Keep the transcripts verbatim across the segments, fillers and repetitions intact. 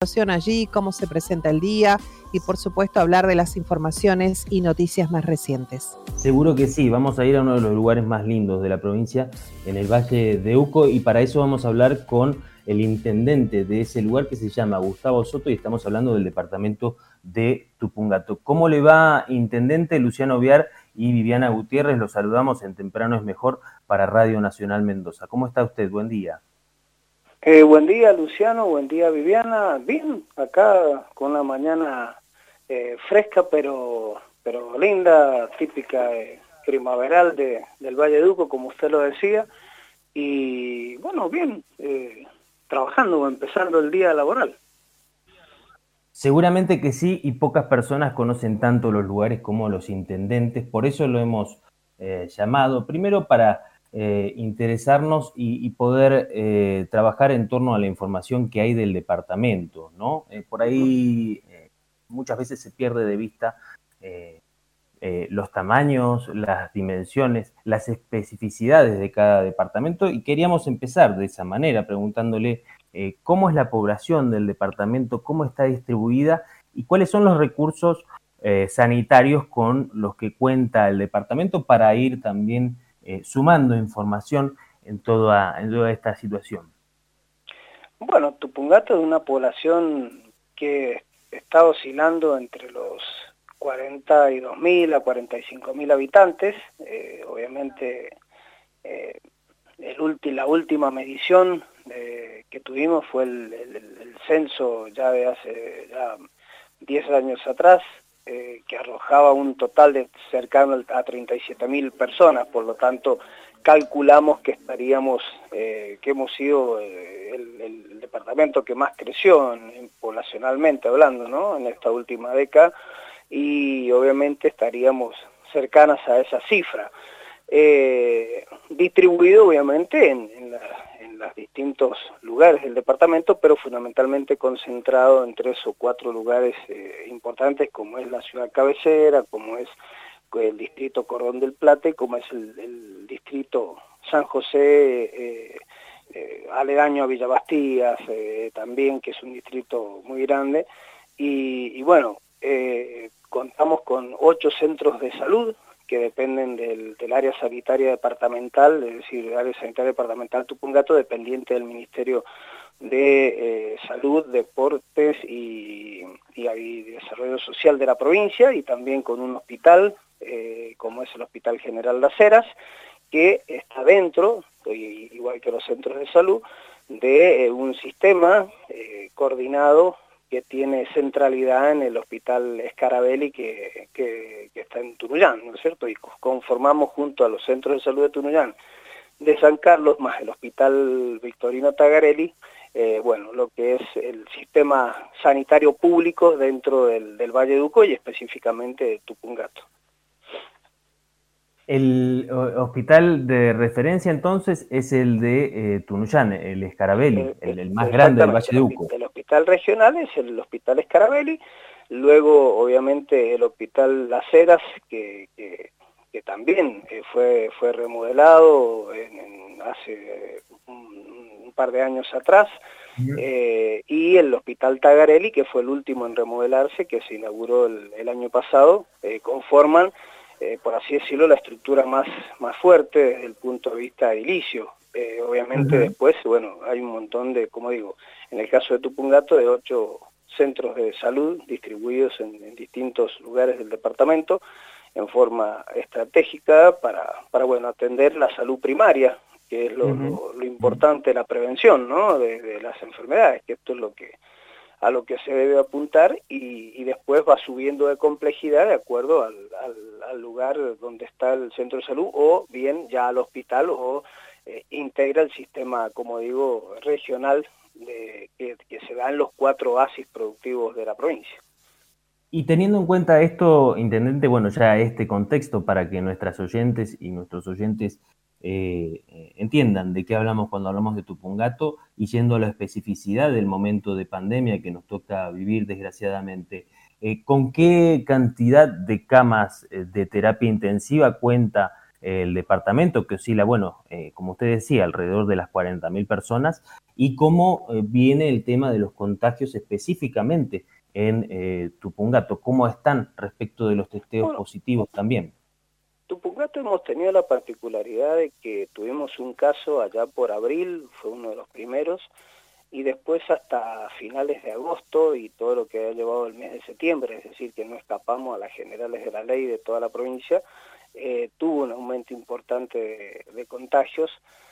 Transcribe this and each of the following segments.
allí, cómo se presenta el día y por supuesto hablar de las informaciones y noticias más recientes. Seguro que sí, vamos a ir a uno de los lugares más lindos de la provincia, en el Valle de Uco, y para eso vamos a hablar con el intendente de ese lugar, que se llama Gustavo Soto, y estamos hablando del departamento de Tupungato. ¿Cómo le va, intendente? Luciano Viar y Viviana Gutiérrez, los saludamos en Temprano es Mejor para Radio Nacional Mendoza. ¿Cómo está usted? Buen día. Eh, buen día, Luciano, buen día, Viviana. Bien, acá con la mañana eh, fresca, pero pero linda, típica eh, primaveral de, del Valle de Uco, como usted lo decía. Y bueno, bien, eh, trabajando, empezando el día laboral. Seguramente que sí, y pocas personas conocen tanto los lugares como los intendentes, por eso lo hemos eh, llamado, primero para eh, interesarnos y, y poder eh, trabajar en torno a la información que hay del departamento, ¿no? Eh, por ahí eh, muchas veces se pierde de vista eh, eh, los tamaños, las dimensiones, las especificidades de cada departamento, y queríamos empezar de esa manera, preguntándole eh, cómo es la población del departamento, cómo está distribuida y cuáles son los recursos eh, sanitarios con los que cuenta el departamento, para ir también eh, sumando información en toda, en toda esta situación. Bueno, Tupungato es una población que está oscilando entre los cuarenta y dos mil a cuarenta y cinco mil habitantes. Eh, obviamente eh, el ulti, la última medición eh, que tuvimos fue el, el, el censo ya de hace ya diez años atrás, eh, que arrojaba un total de cercano a treinta y siete mil personas. Por lo tanto, calculamos que estaríamos, eh, que hemos sido eh, el, el departamento que más creció en, en, poblacionalmente hablando, ¿no?, en esta última década, y obviamente estaríamos cercanas a esa cifra. Eh, distribuido obviamente en, en, la, en los distintos lugares del departamento, pero fundamentalmente concentrado en tres o cuatro lugares eh, importantes, como es la ciudad cabecera, como es el distrito Cordón del Plata, y como es el, el distrito San José, eh, eh, aledaño a Villa Bastías, eh, también, que es un distrito muy grande. Y, y bueno, eh, contamos con ocho centros de salud que dependen del, del área sanitaria departamental, es decir, el área sanitaria departamental Tupungato, dependiente del Ministerio de eh, Salud, Deportes y, y, y Desarrollo Social de la provincia, y también con un hospital, eh, como es el Hospital General Las Heras, que está dentro, igual que los centros de salud, de eh, un sistema eh, coordinado que tiene centralidad en el Hospital Scarabelli, que, que, que está en Tunuyán, ¿no es cierto? Y conformamos junto a los centros de salud de Tunuyán, de San Carlos, más el Hospital Victorino Tagarelli, eh, bueno, lo que es el sistema sanitario público dentro del, del Valle de Uco, y específicamente de Tupungato. El hospital de referencia entonces es el de eh, Tunuyán, el Scarabelli, Eh, el, el más grande del Valle de Uco. El hospital regional es el Hospital Scarabelli, luego obviamente el Hospital Las Heras, que, que, que también eh, fue, fue remodelado en, en hace un, un par de años atrás, uh-huh. eh, y el Hospital Tagarelli, que fue el último en remodelarse, que se inauguró el, el año pasado, eh, conforman, Eh, por así decirlo, la estructura más, más fuerte desde el punto de vista edilicio. Eh, obviamente uh-huh. Después, bueno, hay un montón de, como digo, en el caso de Tupungato, de ocho centros de salud distribuidos en, en distintos lugares del departamento, en forma estratégica para, para bueno, atender la salud primaria, que es lo, uh-huh. lo, lo importante, la prevención, ¿no?, de, de las enfermedades, que esto es lo que a lo que se debe apuntar, y, y después va subiendo de complejidad de acuerdo al, al, al lugar donde está el centro de salud, o bien ya al hospital, o eh, integra el sistema, como digo, regional de, que, que se da en los cuatro oasis productivos de la provincia. Y teniendo en cuenta esto, intendente, bueno, ya este contexto para que nuestras oyentes y nuestros oyentes eh, entiendan de qué hablamos cuando hablamos de Tupungato, y yendo a la especificidad del momento de pandemia que nos toca vivir desgraciadamente, eh, ¿con qué cantidad de camas de terapia intensiva cuenta el departamento, que oscila, bueno, eh, como usted decía, alrededor de las cuarenta mil personas, y cómo eh, viene el tema de los contagios específicamente en eh, Tupungato, cómo están respecto de los testeos Bueno, positivos también. Tupungato hemos tenido la particularidad de que tuvimos un caso allá por abril, fue uno de los primeros, y después hasta finales de agosto y todo lo que ha llevado el mes de septiembre, es decir, que no escapamos a las generales de la ley de toda la provincia, eh, tuvo un aumento importante de, de contagios,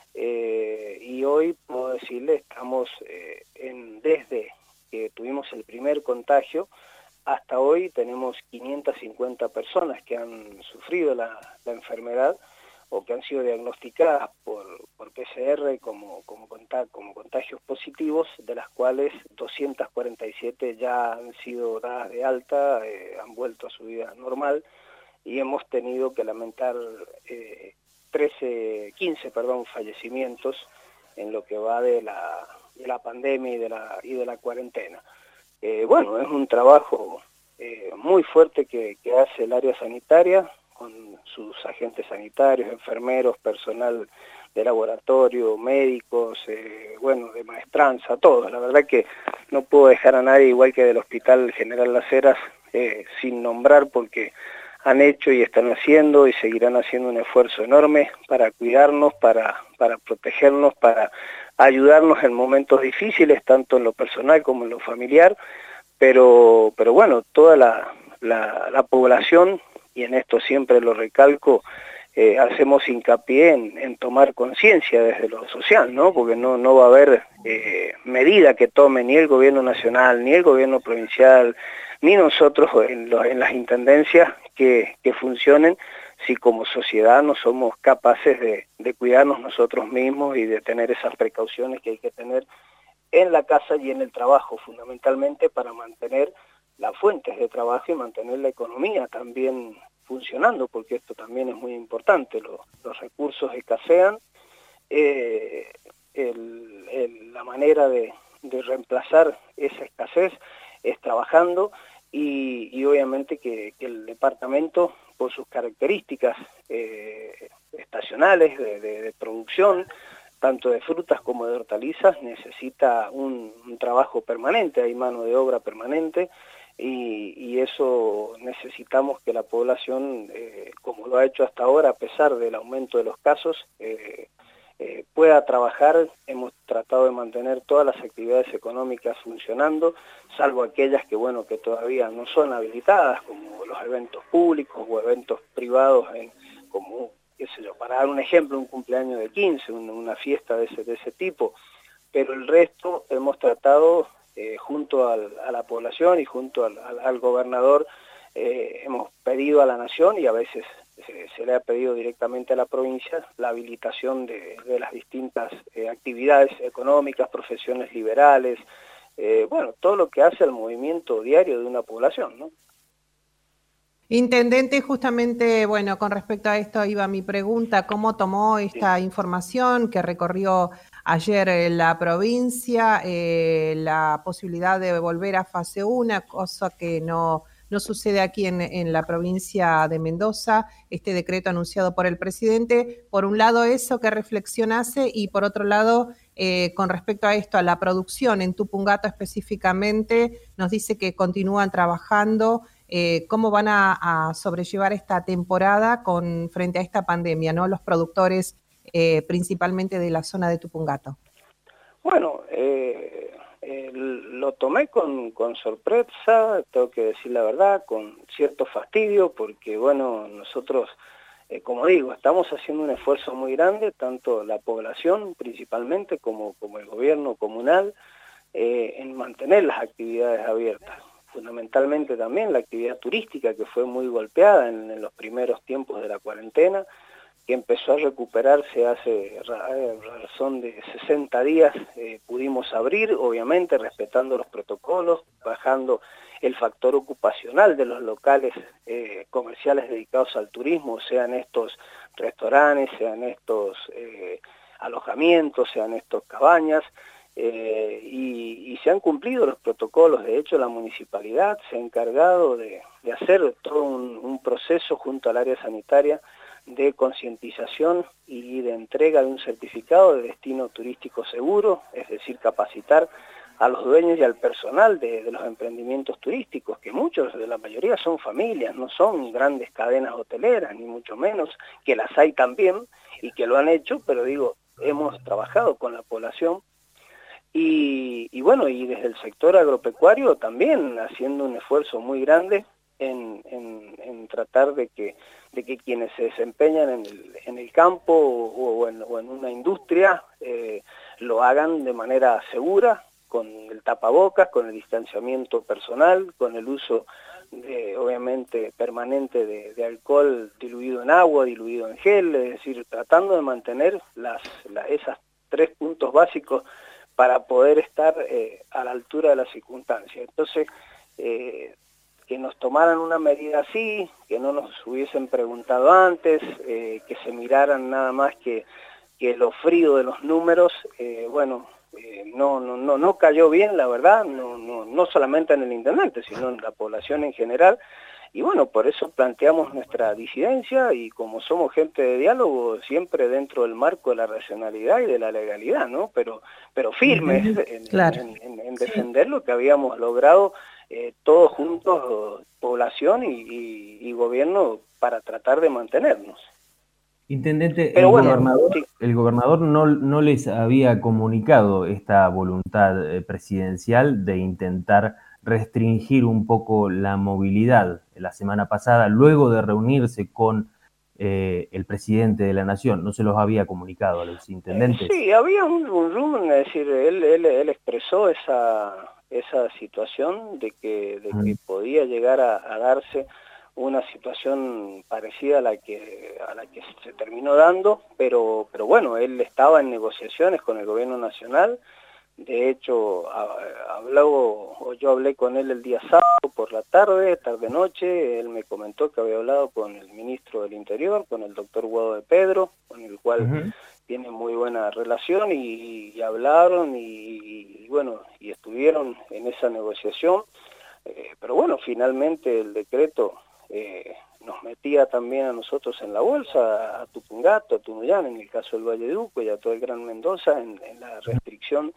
eh, y hoy puedo decirle, estamos eh, en, desde que tuvimos el primer contagio, hasta hoy tenemos quinientas cincuenta personas que han sufrido la, la enfermedad o que han sido diagnosticadas por, por P C R como, como, como contagios positivos, de las cuales doscientas cuarenta y siete ya han sido dadas de alta, eh, han vuelto a su vida normal, y hemos tenido que lamentar eh, trece, quince perdón, fallecimientos en lo que va de la, de la pandemia y de la, y de la cuarentena. Eh, bueno, es un trabajo eh, muy fuerte que, que hace el área sanitaria, con sus agentes sanitarios, enfermeros, personal de laboratorio, médicos, eh, bueno, de maestranza, todos. La verdad que no puedo dejar a nadie, igual que del Hospital General Las Heras, eh, sin nombrar, porque han hecho y están haciendo y seguirán haciendo un esfuerzo enorme para cuidarnos, para, para protegernos, para ayudarnos en momentos difíciles, tanto en lo personal como en lo familiar, pero, pero bueno, toda la, la, la población, y en esto siempre lo recalco, eh, hacemos hincapié en, en tomar conciencia desde lo social, ¿no? Porque no, no va a haber eh, medida que tome ni el gobierno nacional, ni el gobierno provincial, ni nosotros en, los, en las intendencias que, que funcionen si como sociedad no somos capaces de, de cuidarnos nosotros mismos y de tener esas precauciones que hay que tener en la casa y en el trabajo, fundamentalmente para mantener las fuentes de trabajo y mantener la economía también funcionando, porque esto también es muy importante. Los, los recursos escasean, eh, el, el, la manera de, de reemplazar esa escasez es trabajando, y, y obviamente que, que el departamento, por sus características eh, estacionales de, de, de producción, tanto de frutas como de hortalizas, necesita un, un trabajo permanente, hay mano de obra permanente, y, y eso necesitamos que la población, eh, como lo ha hecho hasta ahora, a pesar del aumento de los casos, eh, eh, pueda trabajar. Hemos tratado de mantener todas las actividades económicas funcionando, salvo aquellas que, bueno, que todavía no son habilitadas, como los eventos públicos o eventos privados, en, como qué sé yo, para dar un ejemplo, un cumpleaños de quince, una, una fiesta de ese, de ese tipo, pero el resto hemos tratado, eh, junto al, a la población y junto al, al, al gobernador, eh, hemos pedido a la nación, y a veces se, se le ha pedido directamente a la provincia, la habilitación de, de las distintas eh, actividades económicas, profesiones liberales, eh, bueno, todo lo que hace al movimiento diario de una población, ¿no? Intendente, justamente, bueno, con respecto a esto iba mi pregunta, ¿cómo tomó esta sí. información que recorrió ayer la provincia, eh, la posibilidad de volver a fase uno, cosa que no, no sucede aquí en, en la provincia de Mendoza, este decreto anunciado por el presidente? Por un lado eso, ¿qué reflexión hace? Y por otro lado, eh, con respecto a esto, a la producción en Tupungato específicamente, nos dice que continúan trabajando. Eh, ¿Cómo van a, a sobrellevar esta temporada con frente a esta pandemia, ¿no? Los productores eh, principalmente de la zona de Tupungato. Bueno, eh, eh, lo tomé con, con sorpresa, tengo que decir la verdad, con cierto fastidio, porque bueno, nosotros, eh, como digo, estamos haciendo un esfuerzo muy grande, tanto la población principalmente como, como el gobierno comunal, eh, en mantener las actividades abiertas. Fundamentalmente también la actividad turística, que fue muy golpeada en, en los primeros tiempos de la cuarentena, que empezó a recuperarse hace razón de sesenta días, eh, pudimos abrir, obviamente respetando los protocolos, bajando el factor ocupacional de los locales eh, comerciales dedicados al turismo, sean estos restaurantes, sean estos eh, alojamientos, sean estos cabañas, Eh, y, y se han cumplido los protocolos. De hecho, la municipalidad se ha encargado de, de hacer todo un, un proceso junto al área sanitaria de concientización y de entrega de un certificado de destino turístico seguro, es decir, capacitar a los dueños y al personal de, de los emprendimientos turísticos, que muchos, de la mayoría son familias, no son grandes cadenas hoteleras, ni mucho menos, que las hay también y que lo han hecho, pero digo, hemos trabajado con la población y, y bueno, y desde el sector agropecuario también haciendo un esfuerzo muy grande en, en, en tratar de que, de que quienes se desempeñan en el, en el campo o, o, en, o en una industria eh, lo hagan de manera segura, con el tapabocas, con el distanciamiento personal, con el uso de, obviamente permanente de, de alcohol diluido en agua, diluido en gel, es decir, tratando de mantener las, las, esas tres puntos básicos para poder estar eh, a la altura de las circunstancias. Entonces, eh, que nos tomaran una medida así, que no nos hubiesen preguntado antes, eh, que se miraran nada más que, que lo frío de los números, eh, bueno, eh, no, no, no, no cayó bien, la verdad, no, no, no solamente en el intendente, sino en la población en general. Y bueno, por eso planteamos nuestra disidencia y como somos gente de diálogo, siempre dentro del marco de la racionalidad y de la legalidad, ¿no? Pero, pero firmes en, claro. en, en, en defender lo que habíamos logrado eh, todos juntos, población y, y, y gobierno, para tratar de mantenernos. Intendente, Pero el, bueno, gobernador, sí. el gobernador no, no les había comunicado esta voluntad eh, presidencial de intentar restringir un poco la movilidad la semana pasada, luego de reunirse con eh, el presidente de la Nación. ¿No se los había comunicado a los intendentes? Eh, sí, había un, un rumor, es decir, él, él, él expresó esa, esa situación de que, de que podía llegar a, a darse una situación parecida a la que a la que se terminó dando, pero pero bueno, él estaba en negociaciones con el gobierno nacional. De hecho, habló, o yo hablé con él el día sábado por la tarde, tarde-noche, él me comentó que había hablado con el ministro del Interior, con el doctor Guado de Pedro, con el cual uh-huh. tiene muy buena relación, y, y hablaron, y, y bueno, y estuvieron en esa negociación, eh, pero bueno, finalmente el decreto eh, nos metía también a nosotros en la bolsa, a Tupungato, a Tunuyán, en el caso del Valle de Uco y a todo el Gran Mendoza, en, en la restricción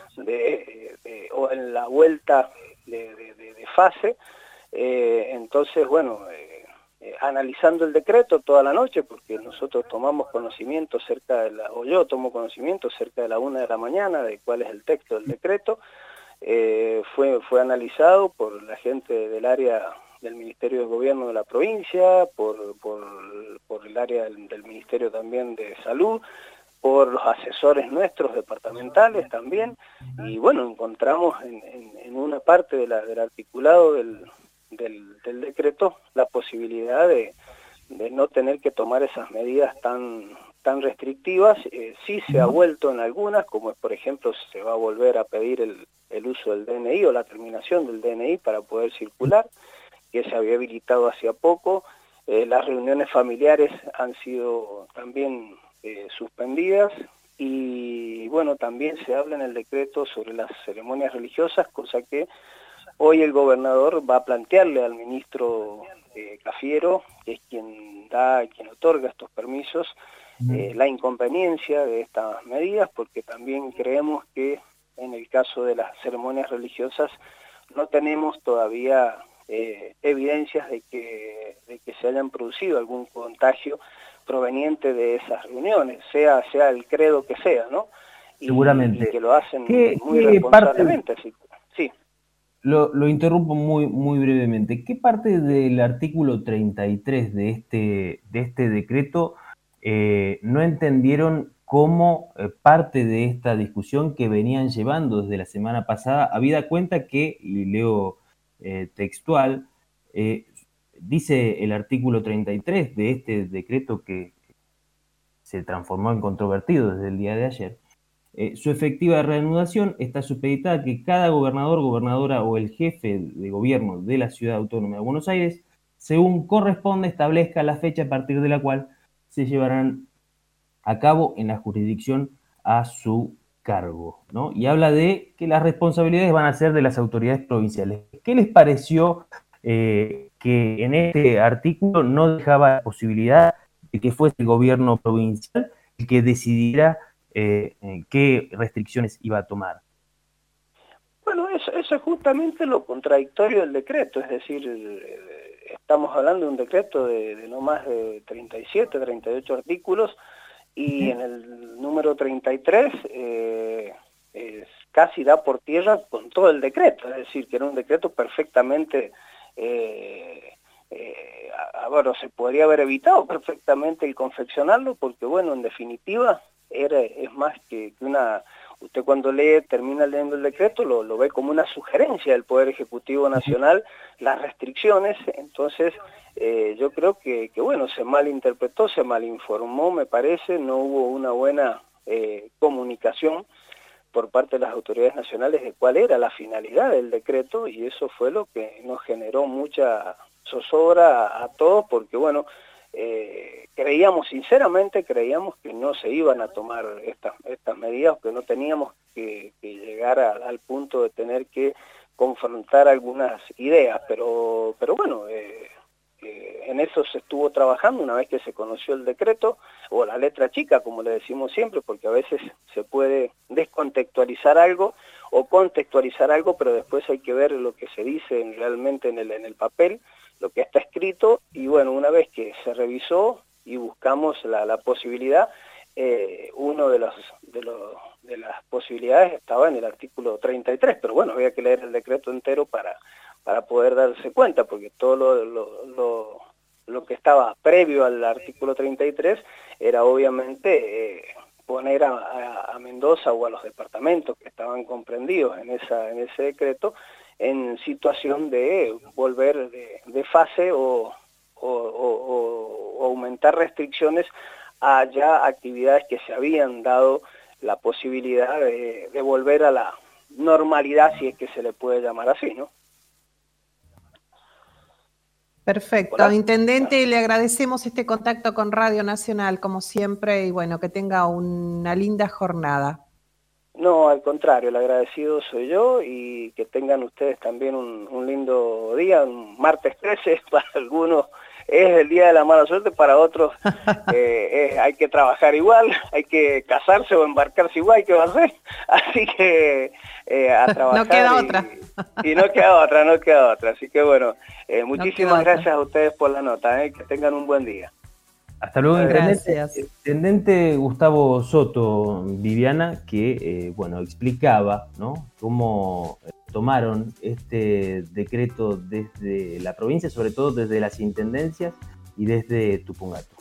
De, de, o en la vuelta de, de, de, de fase. Eh, entonces, bueno, eh, eh, analizando el decreto toda la noche, porque nosotros tomamos conocimiento cerca de la, o yo tomo conocimiento cerca de la una de la mañana de cuál es el texto del decreto, eh, fue, fue analizado por la gente del área del Ministerio de Gobierno de la provincia, por, por, por el área del, del Ministerio también de Salud, por los asesores nuestros departamentales también, y bueno, encontramos en, en, en una parte de la, del articulado del, del, del decreto la posibilidad de, de no tener que tomar esas medidas tan, tan restrictivas. Eh, sí se ha vuelto en algunas, como es, por ejemplo, se va a volver a pedir el, el uso del D N I o la terminación del D N I para poder circular, que se había habilitado hacía poco. Eh, las reuniones familiares han sido también Eh, suspendidas, y bueno, también se habla en el decreto sobre las ceremonias religiosas, cosa que hoy el gobernador va a plantearle al ministro eh, Cafiero, que es quien da, quien otorga estos permisos, eh, la inconveniencia de estas medidas, porque también creemos que en el caso de las ceremonias religiosas no tenemos todavía eh, evidencias de que, de que se hayan producido algún contagio proveniente de esas reuniones, sea sea el credo que sea, ¿no? Y, seguramente. Y que lo hacen ¿Qué, muy qué responsablemente. Parte, así, sí. Lo, lo interrumpo muy, muy brevemente. ¿Qué parte del artículo treinta y tres de este, de este decreto eh, no entendieron como eh, parte de esta discusión que venían llevando desde la semana pasada, habida cuenta que, y leo eh, textual, eh, dice el artículo treinta y tres de este decreto que se transformó en controvertido desde el día de ayer, eh, su efectiva reanudación está supeditada a que cada gobernador, gobernadora o el jefe de gobierno de la Ciudad Autónoma de Buenos Aires, según corresponde, establezca la fecha a partir de la cual se llevarán a cabo en la jurisdicción a su cargo, ¿no? Y habla de que las responsabilidades van a ser de las autoridades provinciales. ¿Qué les pareció eh, que en este artículo no dejaba la posibilidad de que fuese el gobierno provincial el que decidiera eh, qué restricciones iba a tomar. Bueno, eso, eso es justamente lo contradictorio del decreto, es decir, estamos hablando de un decreto de, de no más de treinta y siete, treinta y ocho artículos, y en el número treinta y tres eh, es, casi da por tierra con todo el decreto, es decir, que era un decreto perfectamente, eh, eh, a, a, bueno, se podría haber evitado perfectamente el confeccionarlo, porque bueno, en definitiva, era, es más que, que una... Usted cuando lee, termina leyendo el decreto, lo, lo ve como una sugerencia del Poder Ejecutivo Nacional, las restricciones, entonces eh, yo creo que, que, bueno, se malinterpretó, se malinformó, me parece, no hubo una buena eh, comunicación por parte de las autoridades nacionales de cuál era la finalidad del decreto, y eso fue lo que nos generó mucha zozobra a, a todos, porque bueno, Eh, creíamos, sinceramente creíamos que no se iban a tomar estas, estas medidas, que no teníamos que, que llegar a, al punto de tener que confrontar algunas ideas, pero, pero bueno, eh, eh, en eso se estuvo trabajando una vez que se conoció el decreto, o la letra chica, como le decimos siempre, porque a veces se puede descontextualizar algo o contextualizar algo, pero después hay que ver lo que se dice realmente en el, en el papel, lo que está escrito, y bueno, una vez que se revisó y buscamos la, la posibilidad, eh, uno de, los, de, los, de las posibilidades estaba en el artículo treinta y tres, pero bueno, había que leer el decreto entero para, para poder darse cuenta, porque todo lo, lo, lo, lo que estaba previo al artículo treinta y tres era obviamente eh, poner a, a, a Mendoza o a los departamentos que estaban comprendidos en, esa, en ese decreto, en situación de volver de, de fase o, o, o, o aumentar restricciones a ya actividades que se habían dado la posibilidad de, de volver a la normalidad, si es que se le puede llamar así, ¿no? Perfecto. Hola. Intendente, le agradecemos este contacto con Radio Nacional, como siempre, y bueno, que tenga una linda jornada. No, al contrario, el agradecido soy yo, y que tengan ustedes también un, un lindo día, un martes trece, para algunos es el día de la mala suerte, para otros eh, es, hay que trabajar igual, hay que casarse o embarcarse igual, ¿qué va a hacer? Así que eh, a trabajar. No queda y, otra. Y no queda otra, no queda otra. Así que bueno, eh, muchísimas no gracias a ustedes por la nota, eh, que tengan un buen día. Hasta luego, intendente. Gracias. Intendente Gustavo Soto, Viviana, que eh, bueno, explicaba, ¿no?, cómo tomaron este decreto desde la provincia, sobre todo desde las intendencias y desde Tupungato.